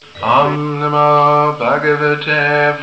Om Namo Bhagavate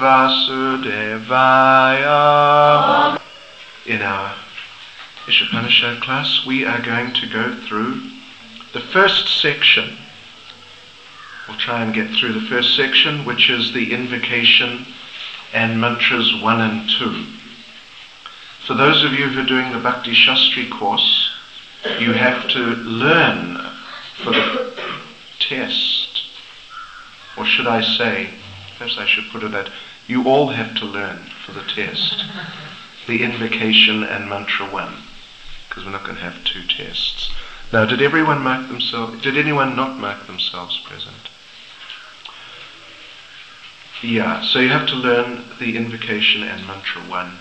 Vasudevaya. In our Ishopanishad class, we are going to go through the first section. We'll try and get through the first section, which is the invocation and mantras 1 and 2. For those of you who are doing the Bhakti Shastri course, you have to learn for the test. Or should I say, perhaps I should put it that you all have to learn for the test the invocation and mantra 1, because we're not going to have 2 tests. Now, did everyone mark themselves? Did anyone not mark themselves present? Yeah, so you have to learn the invocation and mantra 1.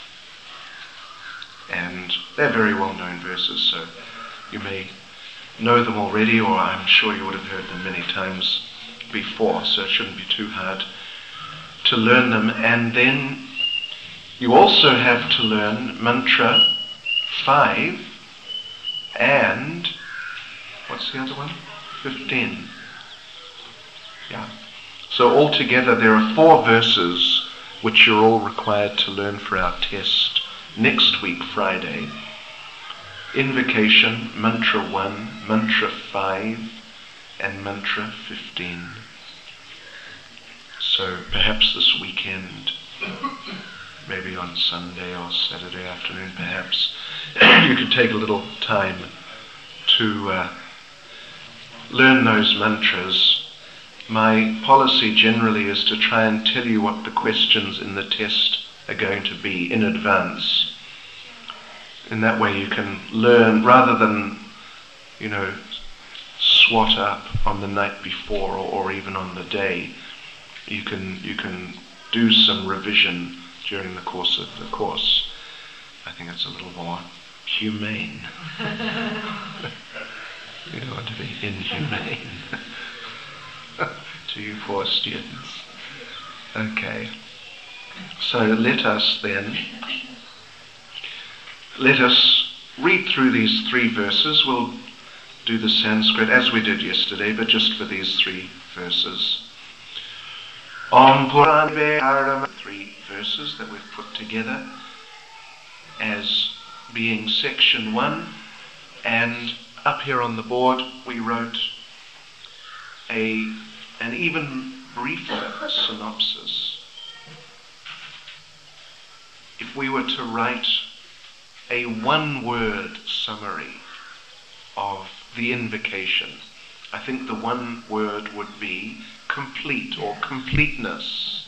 And they're very well-known verses, so you may know them already, or I'm sure you would have heard them many times before, so it shouldn't be too hard to learn them. And then you also have to learn mantra 5 and, what's the other one? 15. Yeah. So altogether there are 4 verses which you're all required to learn for our test next week, Friday. Invocation, mantra 1, mantra 5, and mantra 15. So perhaps this weekend, maybe on Sunday or Saturday afternoon perhaps, you could take a little time to learn those mantras. My policy generally is to try and tell you what the questions in the test are going to be in advance. In that way you can learn, rather than, swat up on the night before or even on the day. You can do some revision during the course of the course. I think it's a little more humane. You don't want to be inhumane to you poor students. Okay. So let us read through these 3 verses. We'll do the Sanskrit as we did yesterday, but just for these 3 verses. Om Purane 3 verses that we've put together as being section 1, and up here on the board we wrote an even briefer synopsis. If we were to write a 1-word summary of the invocation, I think the 1 word would be complete or completeness.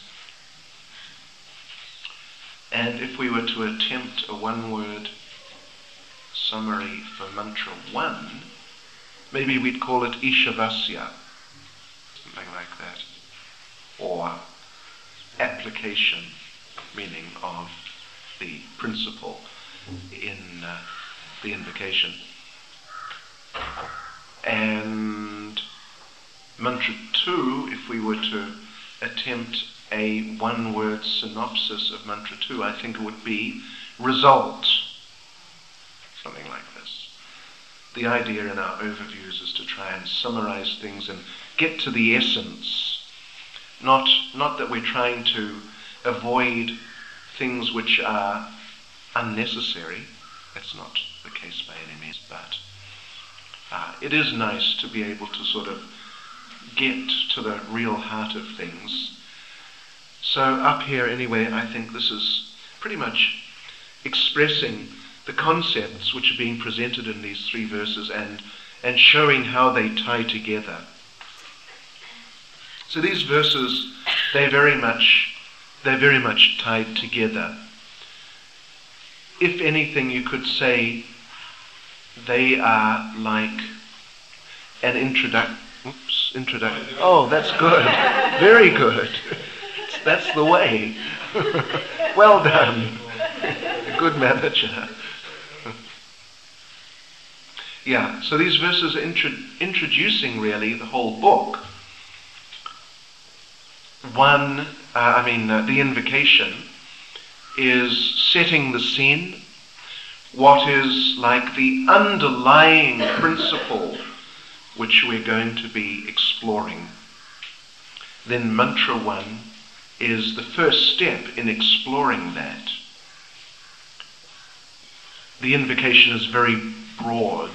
And if we were to attempt a 1-word summary for mantra 1, maybe we'd call it Ishavasya, something like that, or application, meaning of the principle in the invocation. And mantra 2, if we were to attempt a 1-word synopsis of mantra 2, I think it would be result, something like this. The idea in our overviews is to try and summarize things and get to the essence. Not that we're trying to avoid things which are unnecessary. That's not the case by any means, but it is nice to be able to sort of get to the real heart of things. So up here anyway, I think this is pretty much expressing the concepts which are being presented in these 3 verses and showing how they tie together. So these verses, they're very much tied together. If anything, you could say they are like an introduction. Oh, that's good. Very good. That's the way. Well done. A good manager. Yeah, so these verses are introducing really the whole book. The invocation is setting the scene, what is like the underlying principle which we're going to be exploring. then mantra 1 is the first step in exploring that. The invocation is very broad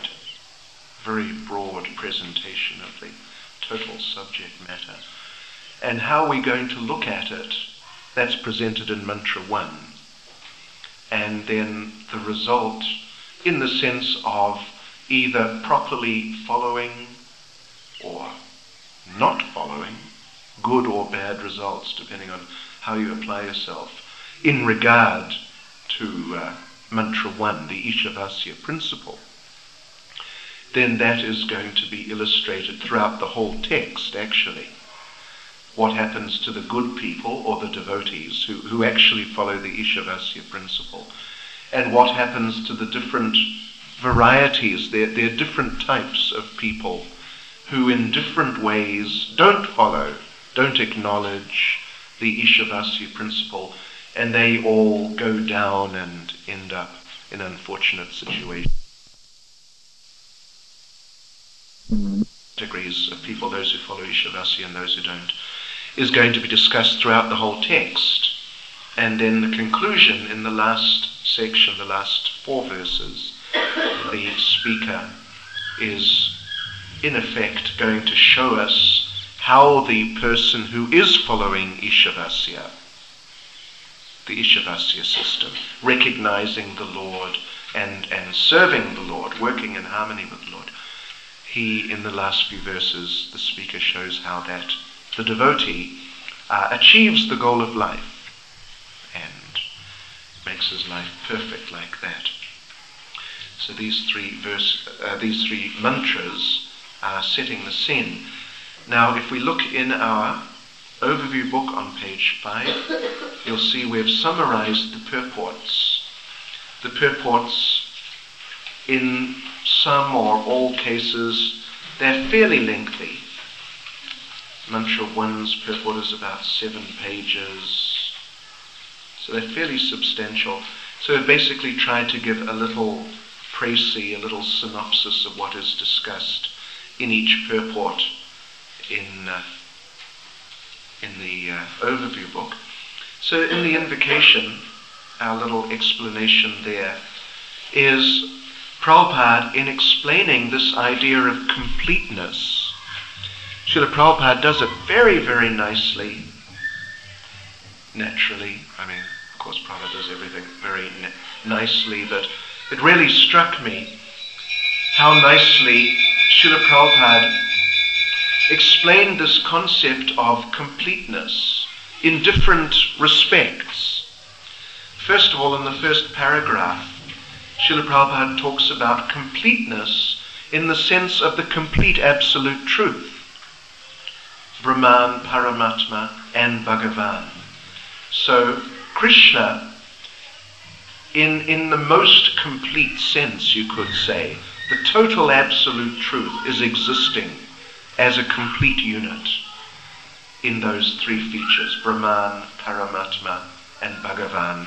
presentation of the total subject matter. And how we're going to look at it, that's presented in mantra 1. And then the result in the sense of either properly following or not following, good or bad results, depending on how you apply yourself, in regard to mantra 1, the Ishavasya principle. Then that is going to be illustrated throughout the whole text, actually. What happens to the good people or the devotees who actually follow the Ishavasya principle, and what happens to the different varieties. There are different types of people who in different ways don't follow, don't acknowledge the Ishavasya principle, and they all go down and end up in unfortunate situations. Categories of people, those who follow Ishavasya and those who don't, is going to be discussed throughout the whole text. And then the conclusion in the last section, the last 4 verses, the speaker is in effect going to show us how the person who is following Ishavasya, the Ishavasya system, recognizing the Lord and serving the Lord, working in harmony with the Lord, he, in the last few verses, the speaker shows how that the devotee achieves the goal of life and makes his life perfect like that. So these three mantras are setting the scene. Now, if we look in our overview book on page 5, you'll see we've summarized the purports. The purports, in some or all cases, they're fairly lengthy. Mantra 1's purport is about 7 pages, so they're fairly substantial. So we've basically tried to give a little précis, a little synopsis of what is discussed in each purport in the overview book. So in the invocation, our little explanation there is Prabhupada, in explaining this idea of completeness, Srila Prabhupada does it very, very nicely, naturally. I mean, of course, Prabhupada does everything very nicely, but it really struck me how nicely Srila Prabhupada explained this concept of completeness in different respects. First of all, in the first paragraph, Srila Prabhupada talks about completeness in the sense of the complete absolute truth. Brahman, Paramatma, and Bhagavan. So Krishna, in the most complete sense, you could say, the total absolute truth is existing as a complete unit in those 3 features, Brahman, Paramatma, and Bhagavan.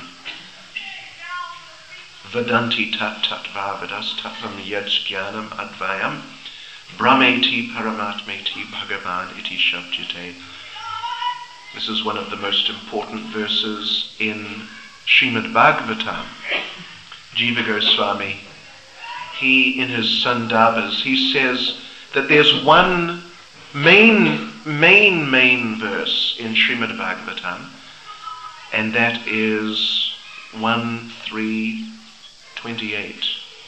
Vedanti tat tattva vedas tattvam yaj jnanam advayam brahmeti paramatmeti bhagavan iti shabdhyate. This is one of the most important verses in Srimad Bhagavatam. Jiva Goswami, he in his Sandarbhas, he says that there's one main verse in Srimad Bhagavatam, and that is 1.3.28.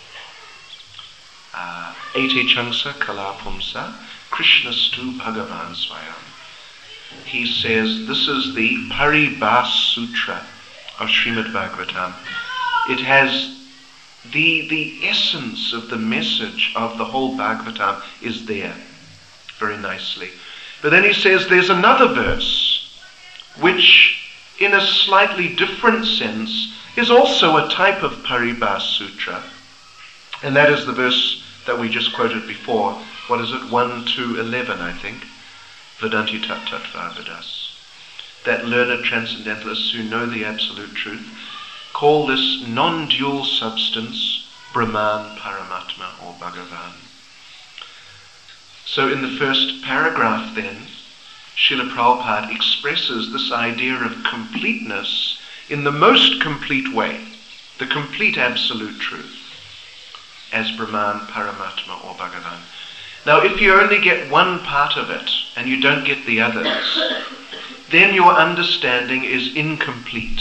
Ete changsa kalapumsa Krishnastu Bhagavan Swayam. He says this is the Paribhas Sutra of Srimad Bhagavatam. It has the essence of the message of the whole Bhagavatam is there very nicely. But then he says there's another verse which in a slightly different sense is also a type of Paribhas Sutra, and that is the verse that we just quoted before. What is it? 1-11, I think. Vedanti tat tattva vedas. That learned transcendentalists who know the absolute truth call this non-dual substance Brahman, Paramatma, or Bhagavan. So in the first paragraph then, Srila Prabhupada expresses this idea of completeness in the most complete way, the complete absolute truth, as Brahman, Paramatma, or Bhagavan. Now, if you only get one part of it and you don't get the others, then your understanding is incomplete.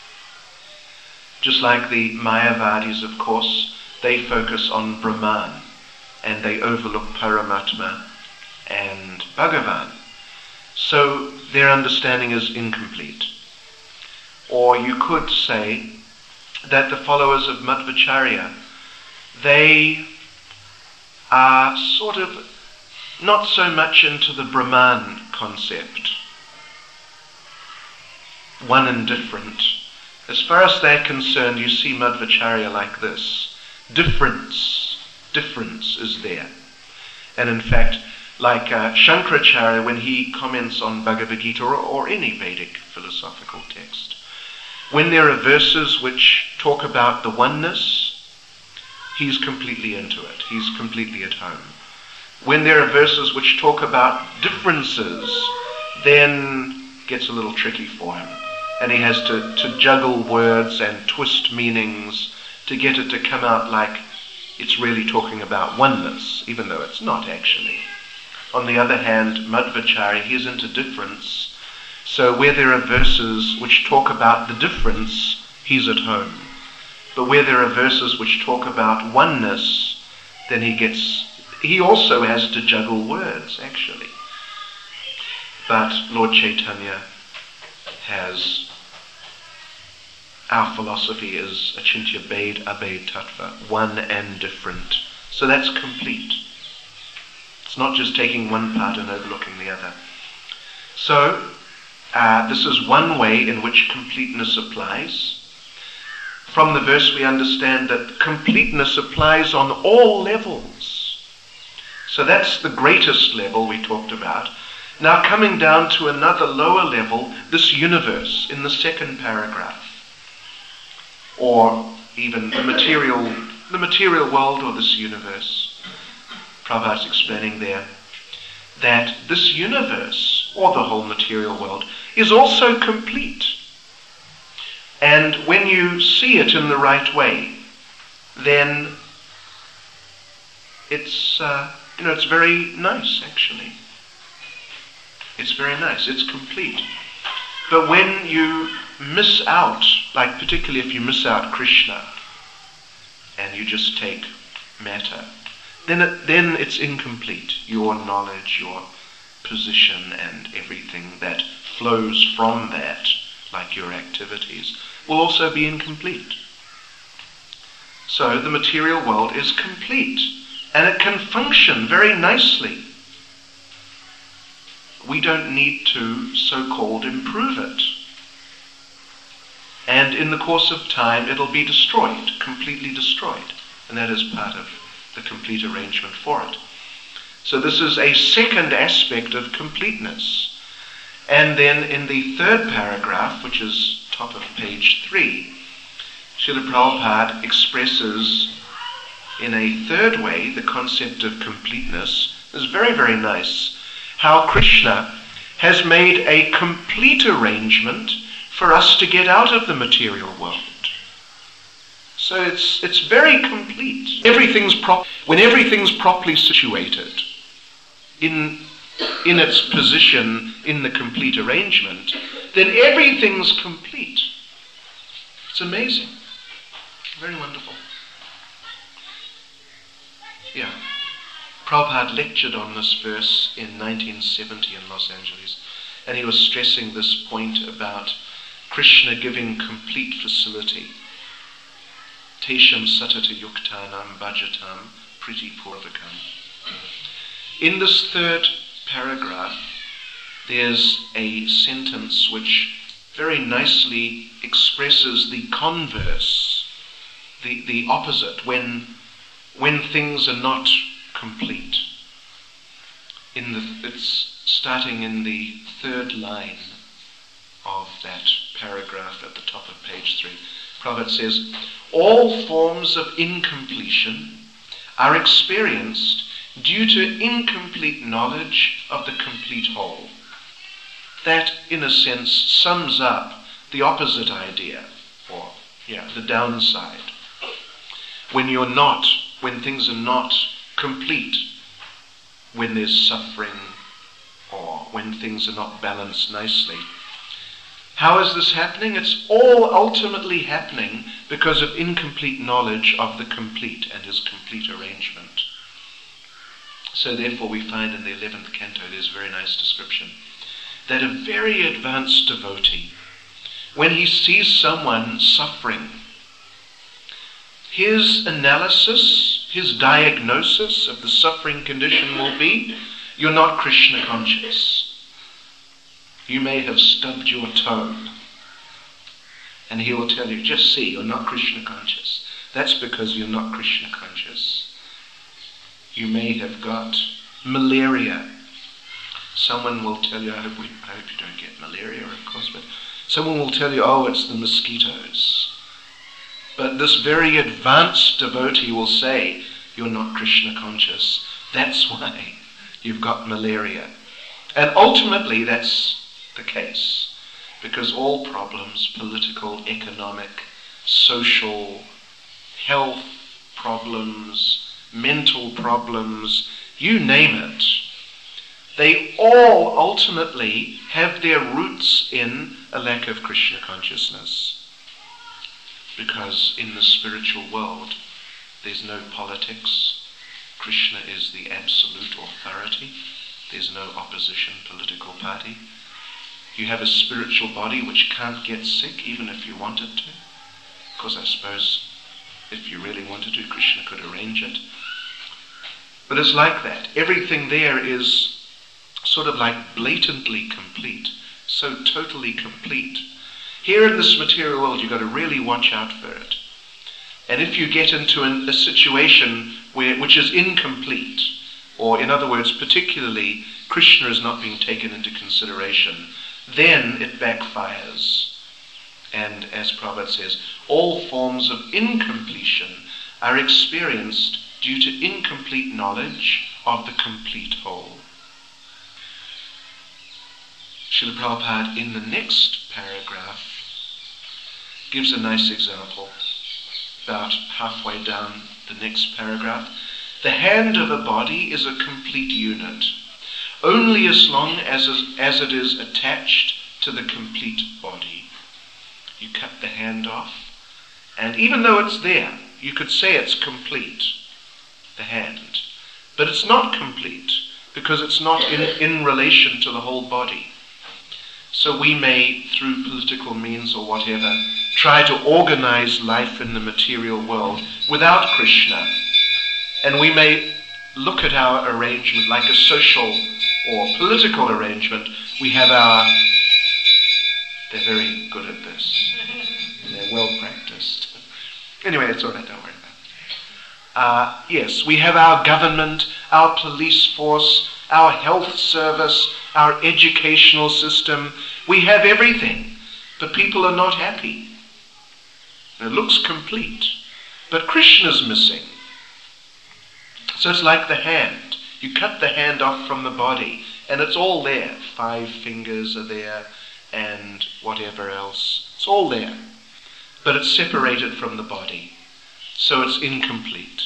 Just like the Mayavadis, of course, they focus on Brahman and they overlook Paramatma and Bhagavan. So their understanding is incomplete. Or you could say that the followers of Madhvacharya, they are sort of not so much into the Brahman concept, one and different. As far as they're concerned, you see Madhvacharya like this. Difference is there. And in fact, like Shankaracharya, when he comments on Bhagavad Gita or any Vedic philosophical text, when there are verses which talk about the oneness, he's completely into it. He's completely at home. When there are verses which talk about differences, then it gets a little tricky for him. And he has to juggle words and twist meanings to get it to come out like it's really talking about oneness, even though it's not actually. On the other hand, Madhvacharya, he's into difference. So where there are verses which talk about the difference, he's at home. But where there are verses which talk about oneness, then he also has to juggle words, actually. But Lord Chaitanya our philosophy is Achintya Bhed Abhed Tattva, one and different. So that's complete. It's not just taking one part and overlooking the other. So this is one way in which completeness applies. From the verse we understand that completeness applies on all levels. So that's the greatest level we talked about. Now coming down to another lower level, this universe in the second paragraph, or even the material world or this universe. Prabhupada's explaining there that this universe, or the whole material world, is also complete. And when you see it in the right way, then it's it's very nice, actually. It's very nice. It's complete. But when you miss out, like particularly if you miss out Krishna, and you just take matter, then it's incomplete. Your knowledge, your position, and everything that flows from that, like your activities, will also be incomplete. So the material world is complete, and it can function very nicely. We don't need to, so-called, improve it. And in the course of time, it'll be destroyed, completely destroyed. And that is part of the complete arrangement for it. So this is a second aspect of completeness. And then in the third paragraph, which is top of page 3, Srila Prabhupada expresses in a third way the concept of completeness. It's very, very nice how Krishna has made a complete arrangement for us to get out of the material world. So it's very complete. When everything's properly situated in its position in the complete arrangement, then everything's complete. It's amazing. Very wonderful. Yeah. Prabhupada lectured on this verse in 1970 in Los Angeles, and he was stressing this point about Krishna giving complete facility. Tesham satata yuktanam bhajatam priti purvakam. In this third paragraph, there's a sentence which very nicely expresses the converse, the opposite, when things are not complete. It's starting in the third line of that paragraph at the top of page 3. Prabhupada says, all forms of incompletion are experienced due to incomplete knowledge of the complete whole. that, in a sense, sums up the opposite idea, or, the downside. When things are not complete, when there's suffering, or when things are not balanced nicely. How is this happening? It's all ultimately happening because of incomplete knowledge of the complete and his complete arrangement. So therefore we find in the 11th canto, there's a very nice description, that a very advanced devotee, when he sees someone suffering, his analysis, his diagnosis of the suffering condition will be, you're not Krishna conscious. You may have stubbed your toe. And he will tell you, just see, you're not Krishna conscious. That's because you're not Krishna conscious. You may have got malaria. Someone will tell you, I hope you don't get malaria, of course, but someone will tell you, oh, it's the mosquitoes. But this very advanced devotee will say, you're not Krishna conscious. That's why you've got malaria. And ultimately that's the case, because all problems, political, economic, social, health problems, mental problems, you name it, they all ultimately have their roots in a lack of Krishna consciousness. Because in the spiritual world, there's no politics. Krishna is the absolute authority. There's no opposition political party. You have a spiritual body which can't get sick even if you wanted to. Of course, I suppose if you really wanted to, Krishna could arrange it. But it's like that. Everything there is sort of like blatantly complete, so totally complete. Here in this material world, you've got to really watch out for it. And if you get into a situation which is incomplete, or in other words, particularly Krishna is not being taken into consideration, then it backfires. And as Prabhupada says, all forms of incompletion are experienced due to incomplete knowledge of the complete whole. Srila Prabhupada, in the next paragraph, gives a nice example. About halfway down the next paragraph, the hand of a body is a complete unit, only as long as it is attached to the complete body. You cut the hand off, and even though it's there, you could say it's complete, the hand. But it's not complete, because it's not in relation to the whole body. So we may, through political means or whatever, try to organize life in the material world without Krishna. And we may look at our arrangement like a social or political arrangement. We have they're very good at this. They're well practiced. Anyway, it's all right, don't worry about it. Yes, we have our government, our police force, our health service, our educational system. We have everything, but people are not happy. It looks complete, but Krishna's missing. So it's like the hand. You cut the hand off from the body, and it's all there. 5 fingers are there, and whatever else. It's all there. But it's separated from the body. So it's incomplete.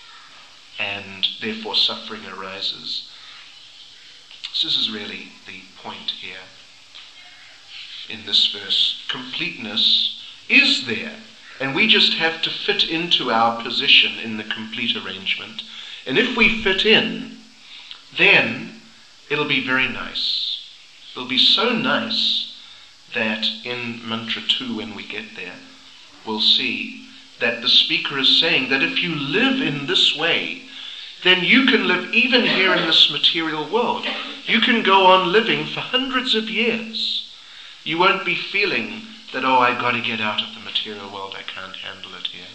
And therefore suffering arises. So this is really the point here in this verse. Completeness is there. And we just have to fit into our position in the complete arrangement. And if we fit in, then it'll be very nice. It'll be so nice that in Mantra 2, when we get there, we'll see that the speaker is saying that if you live in this way, then you can live even here in this material world. You can go on living for hundreds of years. You won't be feeling that, oh, I've got to get out of the material world, I can't handle it here.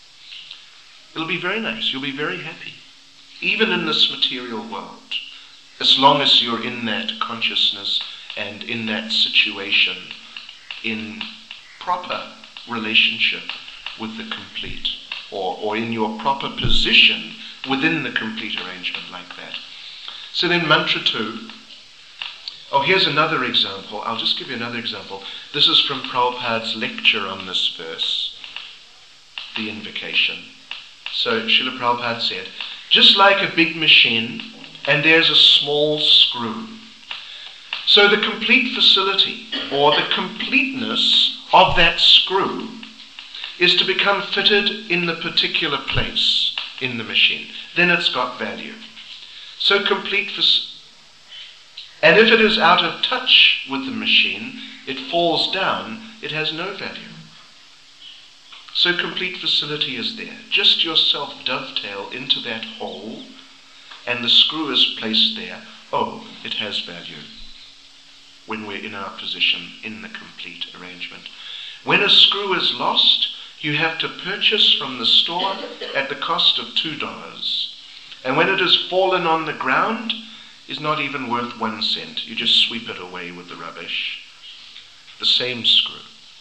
It'll be very nice. You'll be very happy, even in this material world, as long as you're in that consciousness and in that situation, in proper relationship with the complete, or in your proper position within the complete arrangement like that. So then Mantra 2, Oh, here's another example. I'll just give you another example. This is from Prabhupada's lecture on this verse, the invocation. So Srila Prabhupada said, just like a big machine, and there's a small screw. So the complete facility, or the completeness of that screw, is to become fitted in the particular place in the machine. Then it's got value. So and if it is out of touch with the machine, it falls down, it has no value. So complete facility is there. Just yourself dovetail into that hole, and the screw is placed there. Oh, it has value when we're in our position in the complete arrangement. When a screw is lost, you have to purchase from the store at the cost of $2. And when it has fallen on the ground, is not even worth 1 cent. You just sweep it away with the rubbish. The same screw.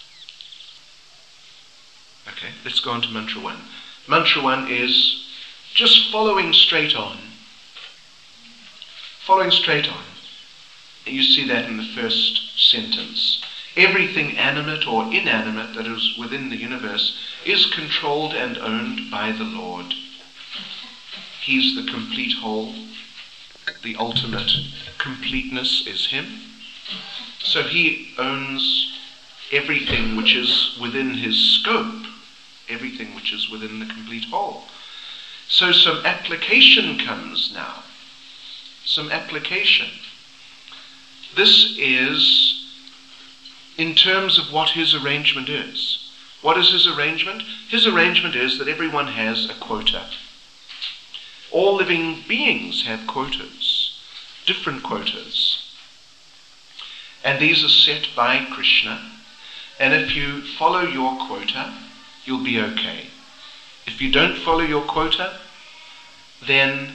Okay, let's go on to mantra 1. Mantra 1 is just following straight on. Following straight on. You see that in the first sentence. Everything animate or inanimate that is within the universe is controlled and owned by the Lord. He's the complete whole. The ultimate completeness is Him. So He owns everything which is within His scope, everything which is within the complete whole. So some application comes now. Some application. This is in terms of what His arrangement is. What is His arrangement? His arrangement is that everyone has a quota. All living beings have quotas, different quotas. And these are set by Krishna. And if you follow your quota, you'll be okay. If you don't follow your quota, then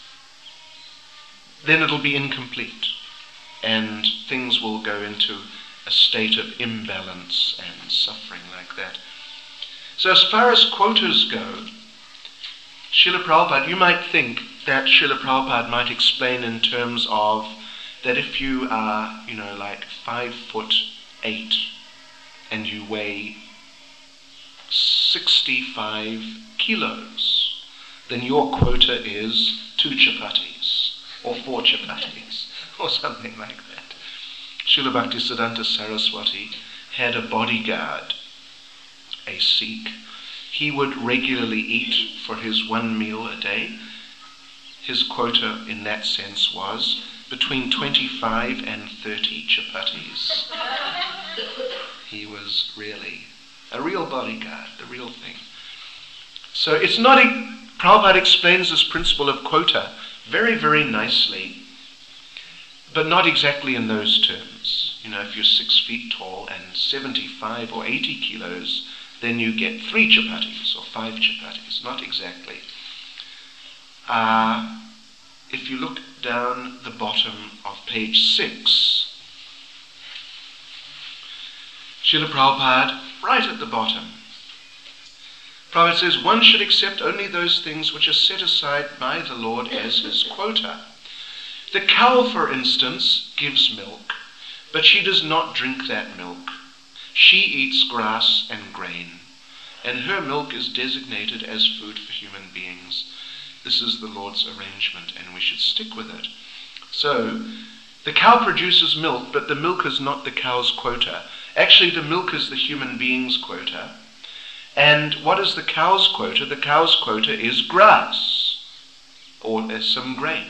it'll be incomplete. And things will go into a state of imbalance and suffering like that. So as far as quotas go, Srila Prabhupada, you might think that Srila Prabhupada might explain in terms of that if you are, like 5'8" and you weigh 65 kilos, then your quota is 2 chapatis or 4 chapatis or something like that. Srila Bhaktisiddhanta Saraswati had a bodyguard, a Sikh. He would regularly eat for his 1 meal a day. His quota in that sense was between 25 and 30 chapatis. He was really a real bodyguard, the real thing. So it's not, Prabhupada explains this principle of quota very, very nicely, but not exactly in those terms. If you're 6 feet tall and 75 or 80 kilos, then you get 3 chapatis or 5 chapatis. Not exactly. If you look down the bottom of page 6, Srila Prabhupada, right at the bottom, Prabhupada says, one should accept only those things which are set aside by the Lord as His quota. The cow, for instance, gives milk, but she does not drink that milk. She eats grass and grain, and her milk is designated as food for human beings. This is the Lord's arrangement, and we should stick with it. So, the cow produces milk, but the milk is not the cow's quota. Actually, the milk is the human being's quota. And what is the cow's quota? The cow's quota is grass, or some grain.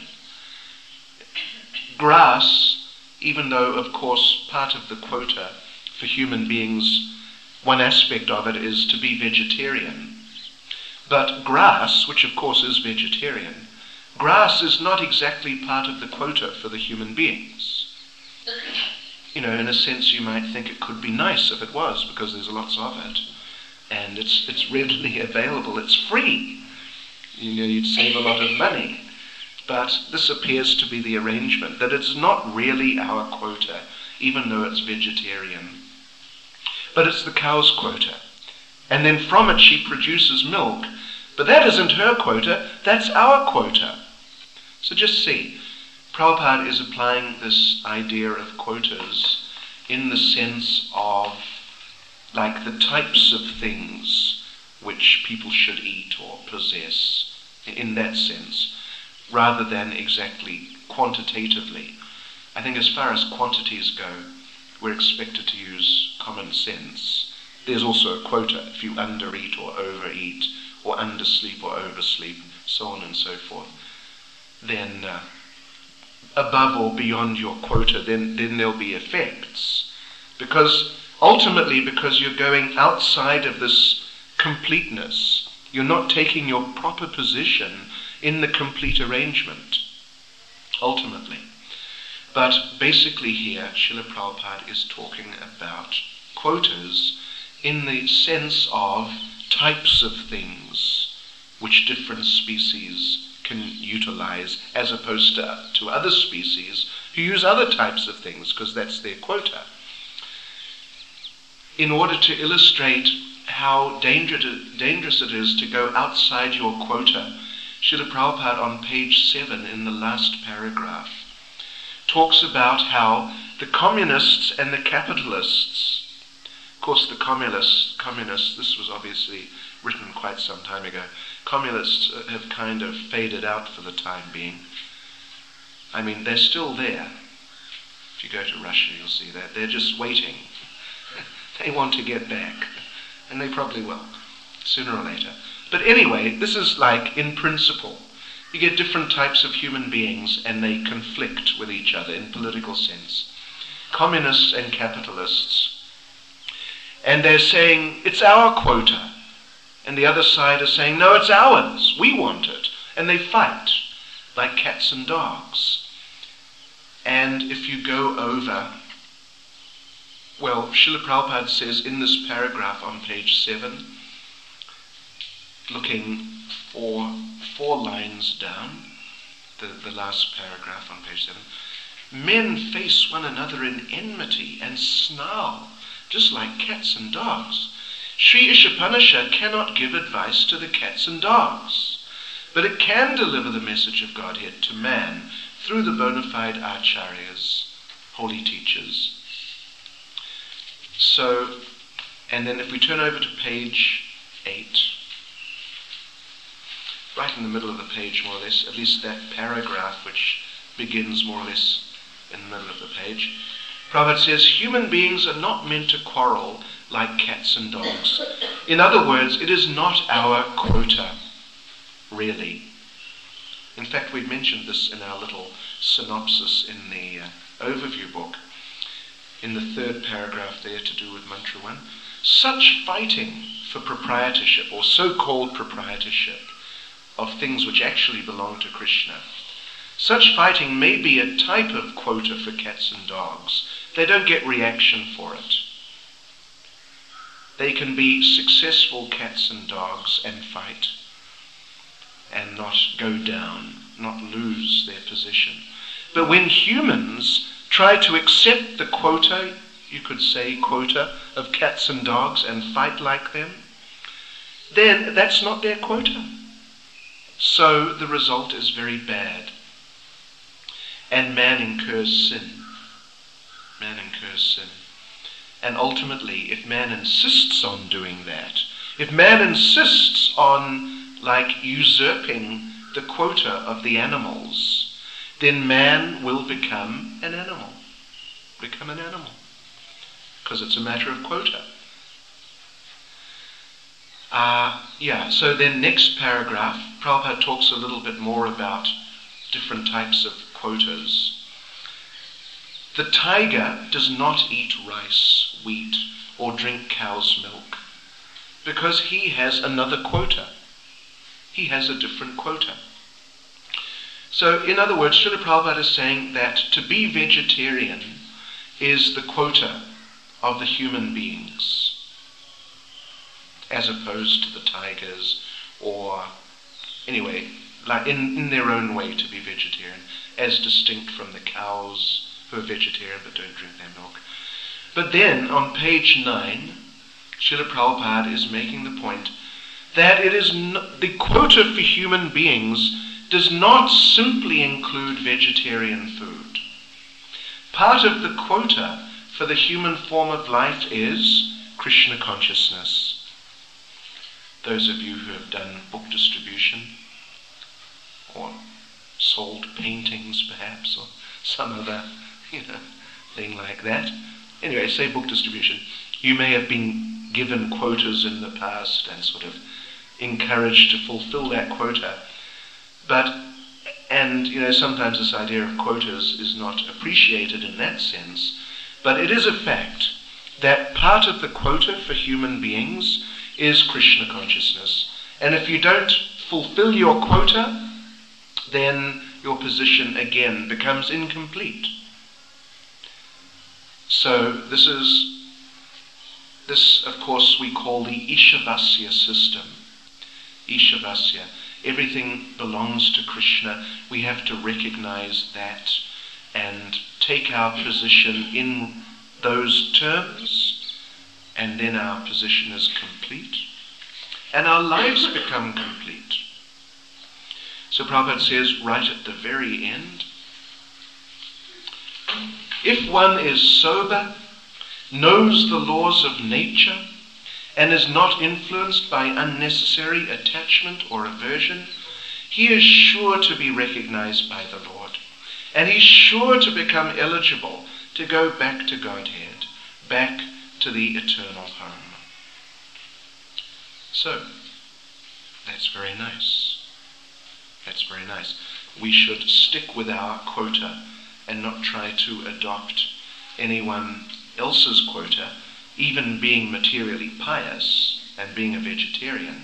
Grass, even though, of course, part of the quota for human beings, one aspect of it is to be vegetarian. But grass, which of course is vegetarian, grass is not exactly part of the quota for the human beings. In a sense you might think it could be nice if it was, because there's lots of it. And it's readily available, it's free. You'd save a lot of money. But this appears to be the arrangement, that it's not really our quota, even though it's vegetarian. But it's the cow's quota. And then from it she produces milk. But that isn't her quota, that's our quota. So just see, Prabhupada is applying this idea of quotas in the sense of like the types of things which people should eat or possess, in that sense, rather than exactly quantitatively. I think as far as quantities go, we're expected to use common sense. There's also a quota. If you undereat or overeat, or undersleep or oversleep, so on and so forth, then above or beyond your quota, then there'll be effects. Because ultimately, because you're going outside of this completeness, you're not taking your proper position in the complete arrangement, ultimately. But basically here, Srila Prabhupada is talking about quotas in the sense of types of things which different species can utilize, as opposed to other species who use other types of things, because that's their quota. In order to illustrate how dangerous it is to go outside your quota, Srila Prabhupada on page 7 in the last paragraph talks about how the communists and the capitalists, of course the communists, this was obviously written quite some time ago, communists have kind of faded out for the time being. I mean, they're still there. If you go to Russia, you'll see that. They're just waiting. They want to get back. And they probably will, sooner or later. But anyway, this is like in principle. You get different types of human beings and they conflict with each other in political sense. Communists and capitalists. And they're saying, it's our quota. And the other side is saying, no, it's ours. We want it. And they fight like cats and dogs. And if you go over, well, Srila Prabhupada says in this paragraph on page 7, looking four lines down, the last paragraph on page 7, men face one another in enmity and snarl, just like cats and dogs. Sri Ishapanasha cannot give advice to the cats and dogs, but it can deliver the message of Godhead to man through the bona fide acharyas, holy teachers. So, and then if we turn over to page 8, right in the middle of the page more or less, at least that paragraph which begins more or less in the middle of the page, Prabhupada says, human beings are not meant to quarrel like cats and dogs. In other words, it is not our quota, really. In fact, we've mentioned this in our little synopsis in the overview book, in the 3rd paragraph there to do with Mantra 1. Such fighting for proprietorship, or so-called proprietorship, of things which actually belong to Krishna, such fighting may be a type of quota for cats and dogs. They don't get reaction for it. They can be successful cats and dogs and fight and not go down, not lose their position. But when humans try to accept the quota, you could say quota, of cats and dogs and fight like them, then that's not their quota. So the result is very bad. And man incurs sin. Man incurs sin. And ultimately, if man insists on doing that, if man insists on like usurping the quota of the animals, then man will become an animal. Become an animal. Because it's a matter of quota. So then next paragraph, Prabhupada talks a little bit more about different types of quotas. The tiger does not eat rice, wheat, or drink cow's milk, because he has another quota. He has a different quota. So, in other words, Srila Prabhupada is saying that to be vegetarian is the quota of the human beings, as opposed to the tigers, or anyway, like in their own way to be vegetarian, as distinct from the cows who are vegetarian but don't drink their milk. But then on page 9, Srila Prabhupada is making the point that it is the quota for human beings does not simply include vegetarian food. Part of the quota for the human form of life is Krishna consciousness. Those of you who have done book distribution or sold paintings perhaps or some other thing like that. Anyway, say book distribution. You may have been given quotas in the past and sort of encouraged to fulfill that quota. And sometimes this idea of quotas is not appreciated in that sense, but it is a fact that part of the quota for human beings is Krishna consciousness. And if you don't fulfill your quota, then your position again becomes incomplete. So this of course we call the Ishavasya system. Ishavasya. Everything belongs to Krishna. We have to recognize that and take our position in those terms, and then our position is complete. And our lives become complete. So Prabhupada says right at the very end, if one is sober, knows the laws of nature, and is not influenced by unnecessary attachment or aversion, he is sure to be recognized by the Lord. And he's sure to become eligible to go back to Godhead, back to the eternal home. So, that's very nice. That's very nice. We should stick with our quota and not try to adopt anyone else's quota, even being materially pious and being a vegetarian.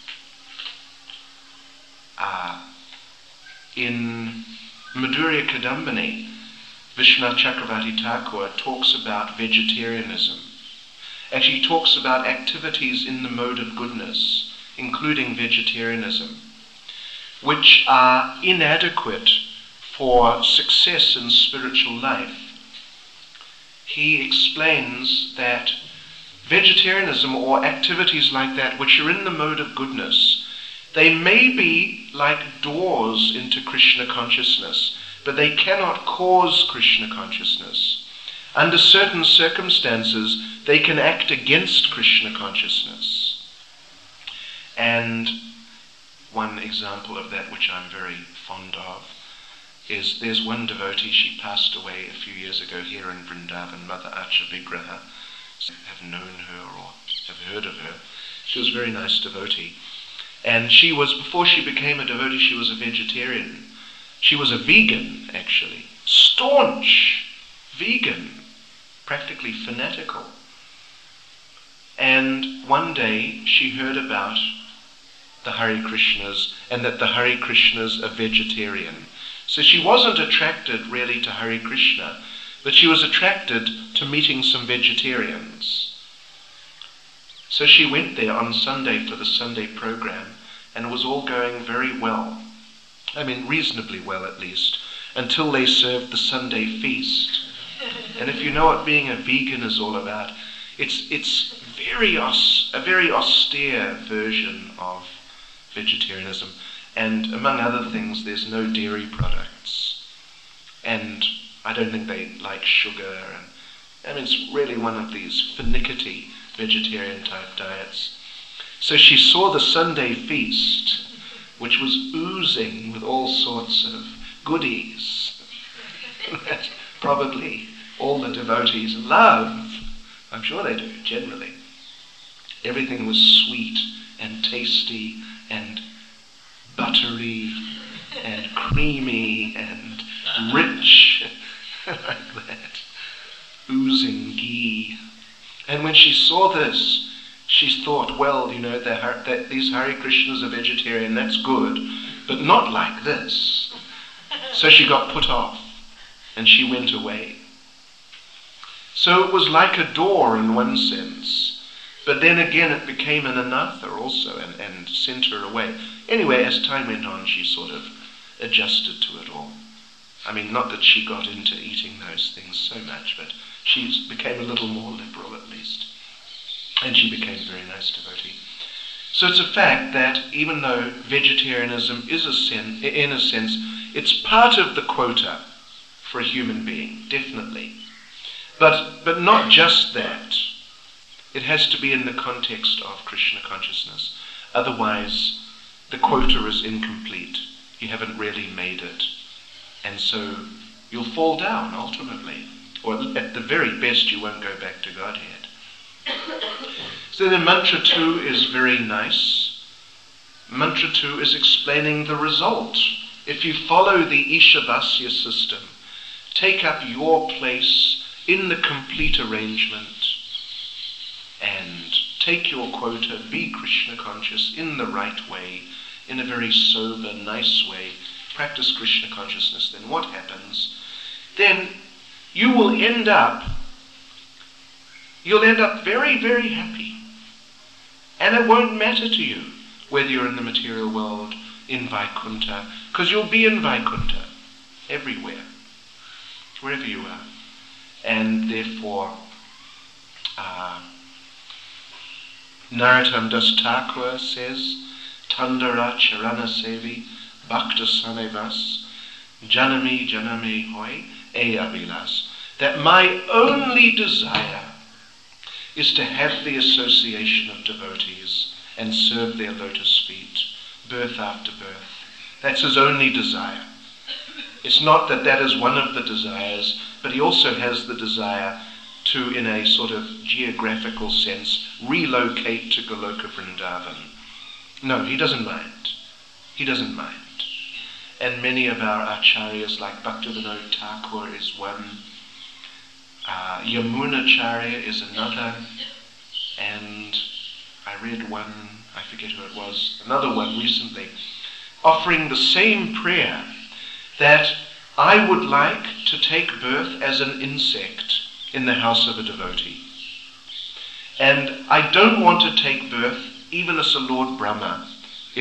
In Madhurya Kadambini, Vishwanath Chakravarti Thakur talks about vegetarianism. Actually, he talks about activities in the mode of goodness, including vegetarianism, which are inadequate for success in spiritual life. He explains that vegetarianism or activities like that which are in the mode of goodness, they may be like doors into Krishna consciousness, but they cannot cause Krishna consciousness. Under certain circumstances, they can act against Krishna consciousness. And one example of that, which I'm very fond of, is there's one devotee, she passed away a few years ago here in Vrindavan, Mother Acha Vigraha. Have known her or have heard of her. She was a very nice devotee. And she was, before she became a devotee, she was a vegetarian. She was a vegan, actually. Staunch vegan, practically fanatical. And one day she heard about the Hare Krishnas and that the Hare Krishnas are vegetarian. So she wasn't attracted really to Hare Krishna, but she was attracted to meeting some vegetarians. So she went there on Sunday for the Sunday program, and it was all going very well. I mean, reasonably well at least, until they served the Sunday feast. And if you know what being a vegan is all about, it's a very austere version of vegetarianism. And among other things, there's no dairy products. And I don't think they like sugar. And it's really one of these finicky vegetarian type diets. So she saw the Sunday feast, which was oozing with all sorts of goodies that probably all the devotees love. I'm sure they do, generally. Everything was sweet and tasty and buttery and creamy and rich, like that, oozing ghee. And when she saw this, she thought, well, these Hare Krishnas are vegetarian, that's good, but not like this. So she got put off, and she went away. So it was like a door in one sense, but then again it became an anartha also and sent her away. Anyway, as time went on, she sort of adjusted to it all. I mean, not that she got into eating those things so much, but she became a little more liberal at least. And she became a very nice devotee. So it's a fact that even though vegetarianism is in a sense, it's part of the quota for a human being, definitely. But not just that. It has to be in the context of Krishna consciousness. Otherwise, the quota is incomplete. You haven't really made it. And so you'll fall down ultimately. Or at the very best, you won't go back to Godhead. So then mantra 2 is very nice. Mantra 2 is explaining the result. If you follow the Ishavasya system, take up your place in the complete arrangement and take your quota, be Krishna conscious in the right way, in a very sober, nice way, practice Krishna consciousness, then what happens? Then you'll end up very, very happy. And it won't matter to you whether you're in the material world, in Vaikuntha, because you'll be in Vaikuntha everywhere, wherever you are. And therefore, Narottam Das Thakur says, Tandara Charana Sevi Bhakta Sanevas Janami Janame Hoi E Avilas, that my only desire is to have the association of devotees and serve their lotus feet, birth after birth. That's his only desire. It's not that that is one of the desires, but he also has the desire to, in a sort of geographical sense, relocate to Goloka Vrindavan. No, he doesn't mind. He doesn't mind. And many of our acharyas, like Bhaktivinoda Thakur is one, Yamunacharya is another, and I read one, I forget who it was, another one recently, offering the same prayer, that I would like to take birth as an insect in the house of a devotee. And I don't want to take birth even as a Lord Brahma.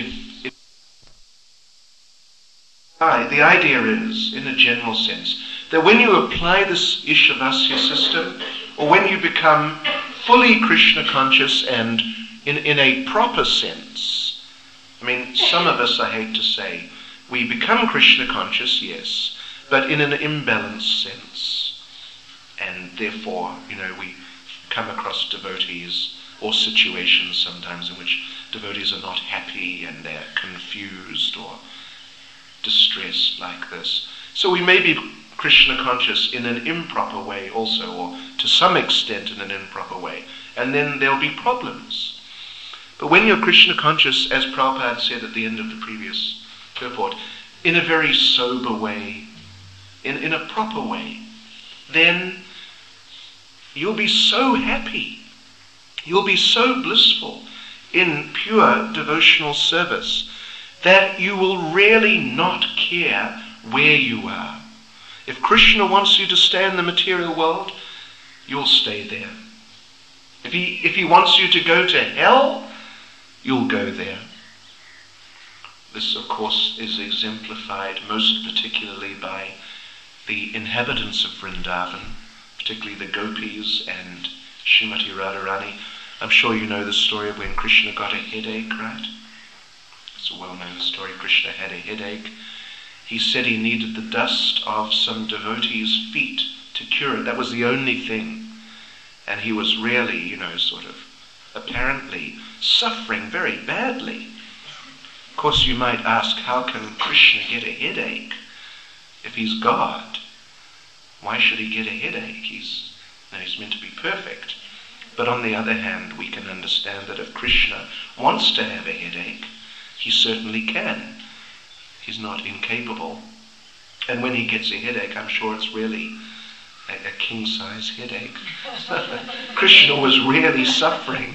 The idea is, in a general sense, that when you apply this Ishavasya system, or when you become fully Krishna conscious and in a proper sense, I mean, some of us, I hate to say, we become Krishna conscious, yes, but in an imbalanced sense. And therefore, we come across devotees or situations sometimes in which devotees are not happy and they're confused or distressed like this. So we may be Krishna conscious in an improper way also, or to some extent in an improper way, and then there'll be problems. But when you're Krishna conscious, as Prabhupada said at the end of the previous purport, in a very sober way, in a proper way, then you'll be so happy, you'll be so blissful in pure devotional service that you will really not care where you are. If Krishna wants you to stay in the material world, you'll stay there. If he wants you to go to hell, you'll go there. This, of course, is exemplified most particularly by the inhabitants of Vrindavan, particularly the gopis and Srimati Radharani. I'm sure you know the story of when Krishna got a headache, right? It's a well-known story. Krishna had a headache. He said he needed the dust of some devotees' feet to cure it. That was the only thing. And he was really, sort of apparently suffering very badly. Of course, you might ask, how can Krishna get a headache if he's God? Why should he get a headache? He's meant to be perfect. But on the other hand, we can understand that if Krishna wants to have a headache, he certainly can. He's not incapable. And when he gets a headache, I'm sure it's really a king-size headache. Krishna was really suffering,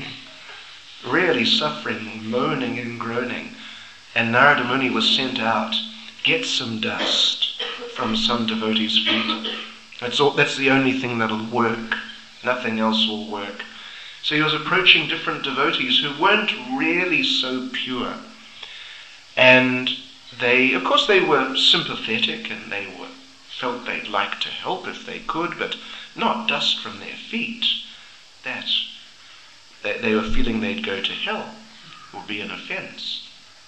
moaning and groaning. And Narada Muni was sent out, get some dust from some devotee's feet. That's the only thing that'll work. Nothing else will work. So he was approaching different devotees who weren't really so pure. And they were sympathetic and they felt they'd like to help if they could, but not dust from their feet. They were feeling they'd go to hell. would be an offense.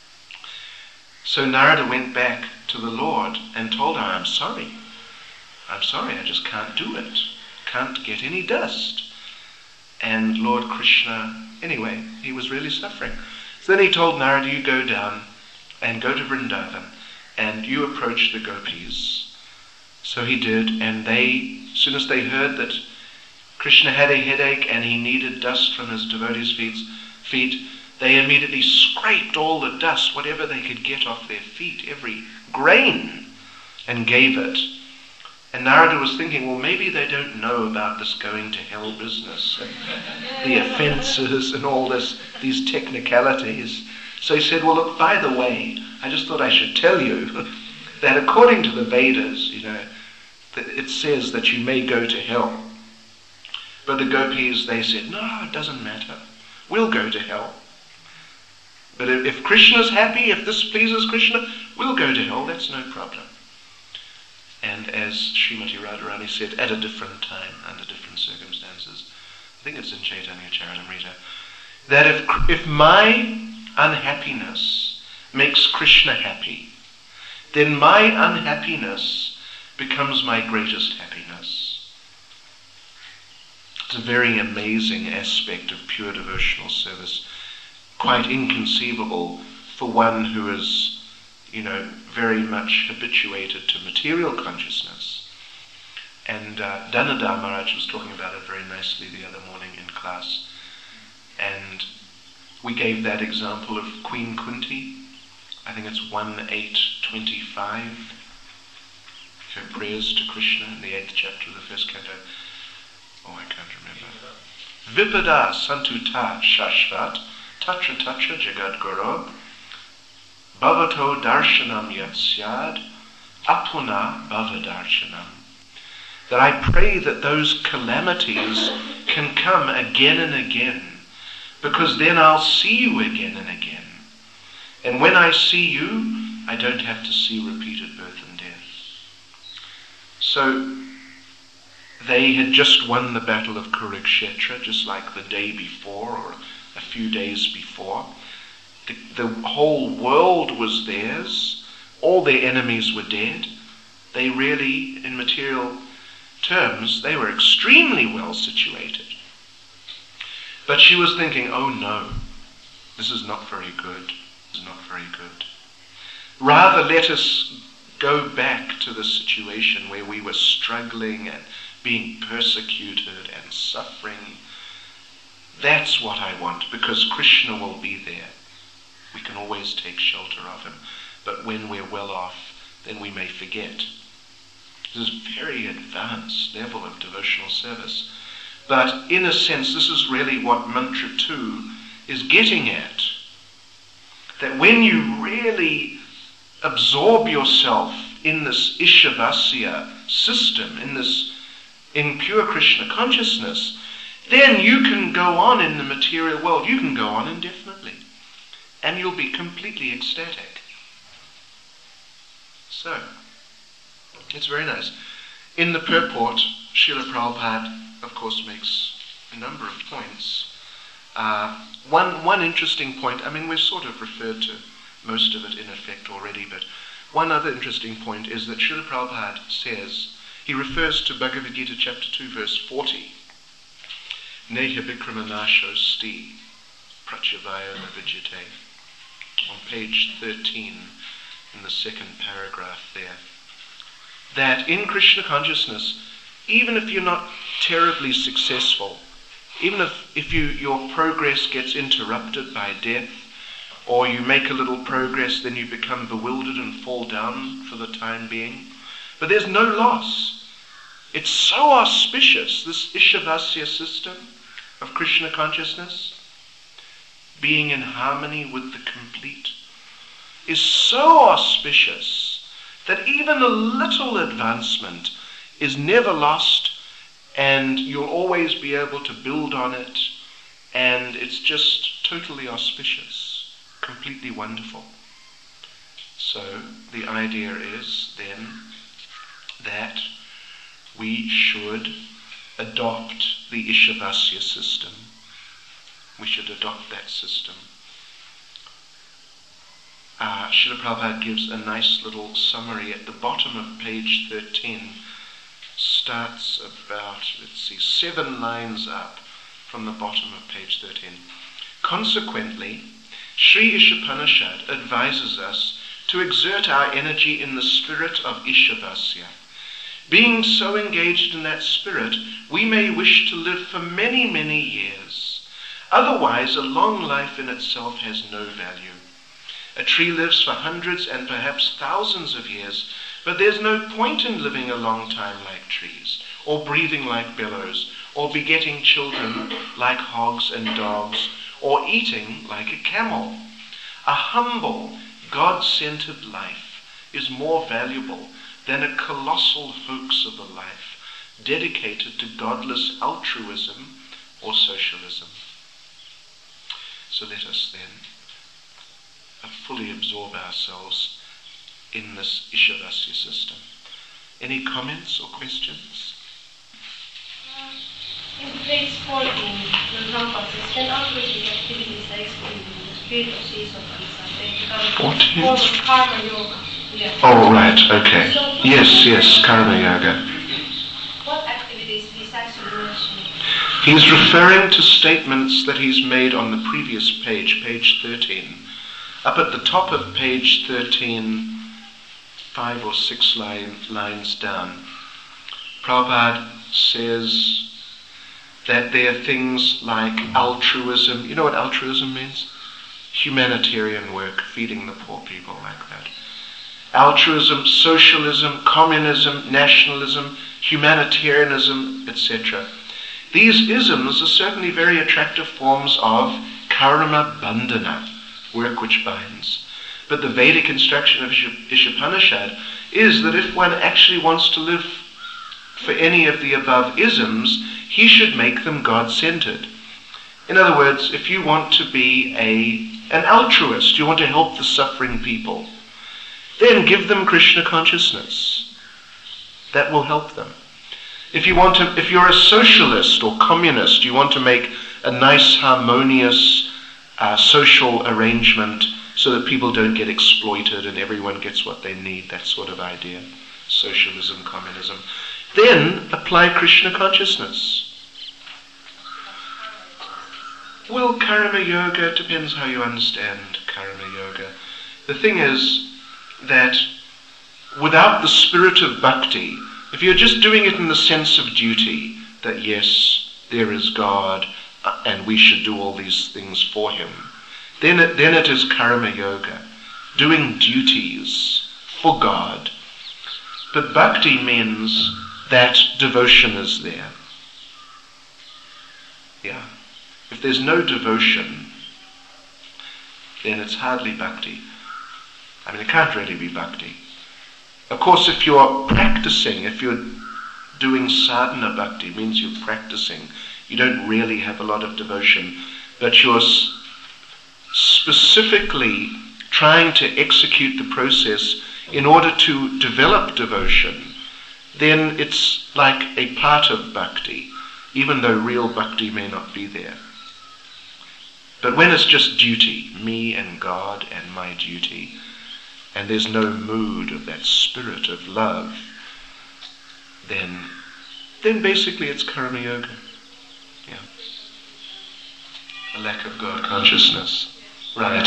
So Narada went back to the Lord and told him, I'm sorry, I just can't do it. Can't get any dust. And Lord Krishna, anyway, he was really suffering. So then he told Narada, you go down and go to Vrindavan and you approach the gopis. So he did, and as soon as they heard that Krishna had a headache and he needed dust from his devotees' feet, they immediately scraped all the dust, whatever they could get off their feet, every grain, and gave it. And Narada was thinking, well, maybe they don't know about this going to hell business, and the offences and all these technicalities. So he said, well, look, by the way, I just thought I should tell you that according to the Vedas, it says that you may go to hell. But the gopis, they said, no, it doesn't matter. We'll go to hell. But if Krishna's happy, if this pleases Krishna, we'll go to hell, that's no problem. And as Srimati Radharani said, at a different time, under different circumstances, I think it's in Chaitanya Charitamrita, that if my unhappiness makes Krishna happy, then my unhappiness becomes my greatest happiness. It's a very amazing aspect of pure devotional service, quite inconceivable for one who is, very much habituated to material consciousness. And Dhanadhar Maharaj was talking about it very nicely the other morning in class. And we gave that example of Queen Kunti. I think it's 1:8:25. Her prayers to Krishna in the 8th chapter of the first canto. Oh, I can't remember. Vipada santuta shashvat tatra tatra jagad guru bhavato darshanam yatsyad apuna bhavadarshanam. That I pray that those calamities can come again and again, because then I'll see you again and again. And when I see you, I don't have to see repeated birth and death. So they had just won the battle of Kurukshetra, just like the day before or a few days before. The whole world was theirs. All their enemies were dead. They really, in material terms, they were extremely well situated. But she was thinking, oh no, this is not very good. This is not very good. Rather, let us go back to the situation where we were struggling and being persecuted and suffering. That's what I want, because Krishna will be there. We can always take shelter of him. But when we're well off, then we may forget. This is a very advanced level of devotional service. But in a sense, this is really what Mantra 2 is getting at. That when you really absorb yourself in this Ishavasya system, in pure Krishna consciousness, then you can go on in the material world. You can go on indefinitely. And you'll be completely ecstatic. So, it's very nice. In the purport, Srila Prabhupada, of course, makes a number of points. One interesting point, we've sort of referred to most of it in effect already, but one other interesting point is that Srila Prabhupada says, he refers to Bhagavad Gita chapter 2 verse 40, Neha Vikramanasho sti Prachavaya Navijite, on page 13 in the second paragraph there, that in Krishna consciousness, even if you're not terribly successful, even if your progress gets interrupted by death, or you make a little progress, then you become bewildered and fall down for the time being, but there's no loss. It's so auspicious, this Ishavasya system of Krishna consciousness, being in harmony with the complete, is so auspicious that even a little advancement is never lost, and you'll always be able to build on it, and it's just totally auspicious, completely wonderful. So the idea is then that we should adopt the Ishavasya system. We should adopt that system. Srila Prabhupada gives a nice little summary at the bottom of page 13. Starts about, 7 lines up from the bottom of page 13. Consequently, Sri Ishopanishad advises us to exert our energy in the spirit of Ishavasya. Being so engaged in that spirit, we may wish to live for many, many years. Otherwise, a long life in itself has no value. A tree lives for hundreds and perhaps thousands of years, but there's no point in living a long time like trees, or breathing like billows, or begetting children like hogs and dogs, or eating like a camel. A humble, God-centered life is more valuable than a colossal hoax of a life dedicated to godless altruism or socialism. So let us then fully absorb ourselves in this Ishavasya system. Any comments or questions? In page 14, the Prabhupada says, when altruistic activities are excluded in the spirit of Sisopalisa, they become a form of karma yoga. Yeah. Oh, right, okay. So, yes, karma yoga. What activities he's actually mentioning? He's referring to statements that he's made on the previous page 13. Up at the top of page 13, 5 or 6 lines down, Prabhupada says that there are things like altruism. You know what altruism means? Humanitarian work, feeding the poor people, like that. Altruism, socialism, communism, nationalism, humanitarianism, etc. These isms are certainly very attractive forms of karma bandhana, work which binds. But the Vedic instruction of Ishopanishad is that if one actually wants to live for any of the above isms, he should make them God-centered. In other words, if you want to be an altruist, you want to help the suffering people, then give them Krishna consciousness. That will help them. If you're a socialist or communist, you want to make a nice, harmonious social arrangement so that people don't get exploited and everyone gets what they need, that sort of idea, socialism, communism, then apply Krishna consciousness. Well, karma yoga depends how you understand karma yoga. The thing is that without the spirit of bhakti, if you're just doing it in the sense of duty, that yes, there is God and we should do all these things for him, then it is karma yoga, doing duties for God. But bhakti means that devotion is there. Yeah. If there's no devotion, then it's hardly bhakti. I mean, it can't really be bhakti. Of course, if you're practicing, if you're doing sadhana bhakti, it means you're practicing. You don't really have a lot of devotion, but you're specifically trying to execute the process in order to develop devotion, then it's like a part of bhakti, even though real bhakti may not be there. But when it's just duty, me and God and my duty, and there's no mood of that spirit of love, then basically it's karma yoga. Yeah. A lack of God consciousness. Right.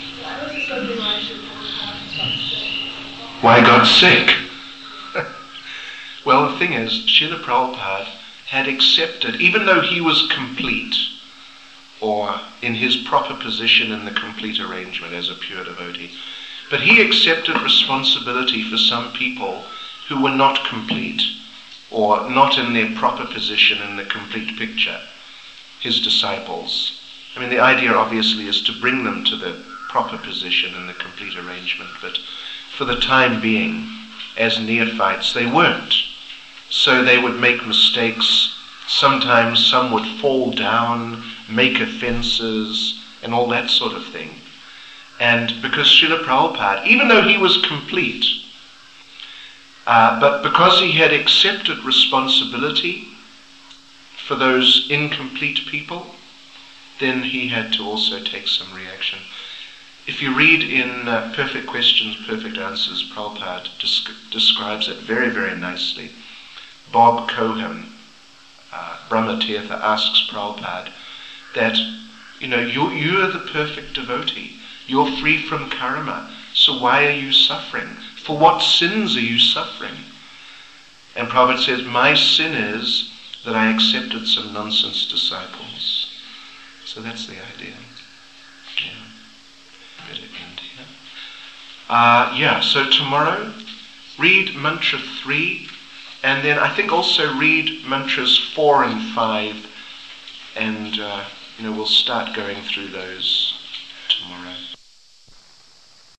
Why God's sick? Well, the thing is, Srila Prabhupada had accepted, even though he was complete, or in his proper position in the complete arrangement as a pure devotee, but he accepted responsibility for some people who were not complete, or not in their proper position in the complete picture, his disciples. I mean, the idea obviously is to bring them to the proper position in the complete arrangement, but for the time being, as neophytes, they weren't. So they would make mistakes. Sometimes some would fall down, make offenses, and all that sort of thing. And because Srila Prabhupada, even though he was complete, but because he had accepted responsibility for those incomplete people, then he had to also take some reaction. if you read in Perfect Questions, Perfect Answers, Prabhupada describes it very, very nicely. Bob Cohen, Brahmatirtha, asks Prabhupada that, you are the perfect devotee. You're free from karma. So why are you suffering? For what sins are you suffering? And Prabhupada says, my sin is that I accepted some nonsense disciples. So that's the idea. So tomorrow, read mantra 3, and then I think also read mantras 4 and 5, and we'll start going through those tomorrow.